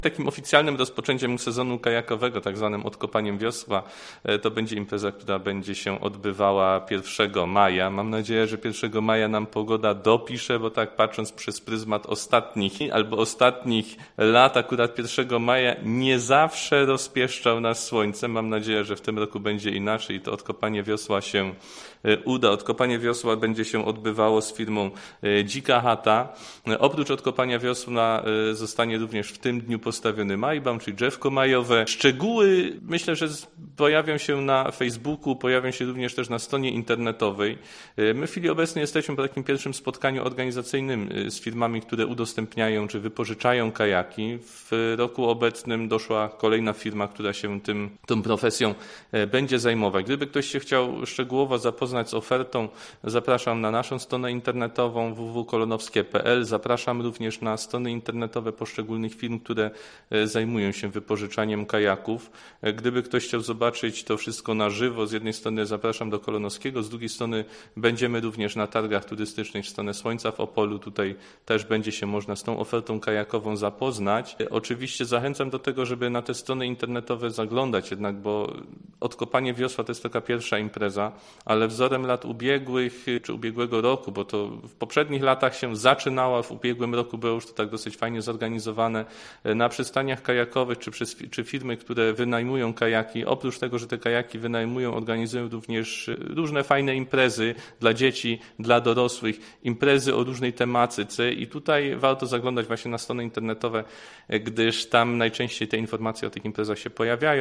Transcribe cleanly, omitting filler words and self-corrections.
Takim oficjalnym rozpoczęciem sezonu kajakowego, tak zwanym odkopaniem wiosła, to będzie impreza, która będzie się odbywała 1 maja. Mam nadzieję, że 1 maja nam pogoda dopisze, bo tak patrząc przez pryzmat ostatnich lat, akurat 1 maja nie zawsze rozpieszczał nas słońce. Mam nadzieję, że w tym roku będzie inaczej i to odkopanie wiosła się uda. Odkopanie wiosła będzie się odbywało z firmą Dzika Chata. Oprócz odkopania wiosła zostanie również w tym dniu postawiony majbam, czyli drzewko majowe. Szczegóły myślę, że pojawią się na Facebooku, pojawią się również też na stronie internetowej. My w chwili obecnej jesteśmy po takim pierwszym spotkaniu organizacyjnym z firmami, które udostępniają czy wypożyczają kajaki. W roku obecnym doszła kolejna firma, która się tą profesją będzie zajmować. Gdyby ktoś się chciał szczegółowo zapoznać z ofertą, zapraszam na naszą stronę internetową www.kolonowskie.pl. Zapraszam również na strony internetowe poszczególnych firm, które zajmują się wypożyczaniem kajaków. Gdyby ktoś chciał zobaczyć to wszystko na żywo, z jednej strony zapraszam do Kolonowskiego, z drugiej strony będziemy również na targach turystycznych w stronę Słońca w Opolu. Tutaj też będzie się można z tą ofertą kajakową zapoznać. Oczywiście zachęcam do tego, żeby na te strony internetowe zaglądać jednak, bo odkopanie wiosła to jest taka pierwsza impreza, ale wzorem lat ubiegłych czy ubiegłego roku, bo to w poprzednich latach się zaczynała, w ubiegłym roku było już to tak dosyć fajnie zorganizowane na przystaniach kajakowych czy firmy, które wynajmują kajaki. Oprócz tego, że te kajaki wynajmują, organizują również różne fajne imprezy dla dzieci, dla dorosłych, imprezy o różnej tematyce i tutaj warto zaglądać właśnie na strony internetowe, gdyż tam najczęściej te informacje o tych imprezach się pojawiają.